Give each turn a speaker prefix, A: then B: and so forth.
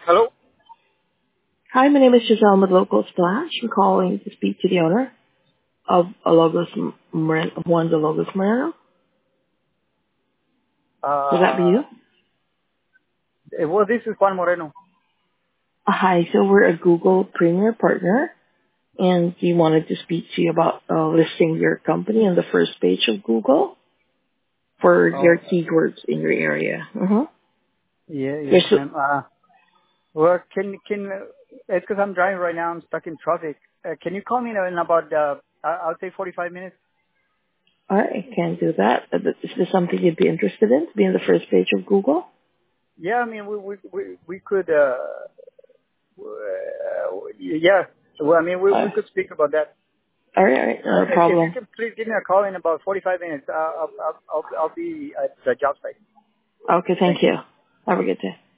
A: Hello?
B: Hi, my name is Giselle with Local Splash. I'm calling to speak to the owner of Juan de Logos Moreno. Would that be you?
A: Well, this is Juan Moreno.
B: Hi, so we're a Google Premier partner, and we wanted to speak to you about listing your company on the first page of Google for your
A: Oh,
B: keywords in your area.
A: yes,
B: Yes,
A: ma'am. Well, it's because I'm driving right now. I'm stuck in traffic. Can you call me in about, I'll say 45 minutes?
B: all right, I can do that. Is this something you'd be interested in, to be on the first page of Google?
A: Yeah, I mean, we could, yeah. Well, I mean, we could speak about that.
B: All right, no
A: If you
B: problem.
A: can please give me a call in about 45 minutes, I'll be at the job site.
B: Okay,
A: Thank
B: thank
A: you.
B: you. Have a good day.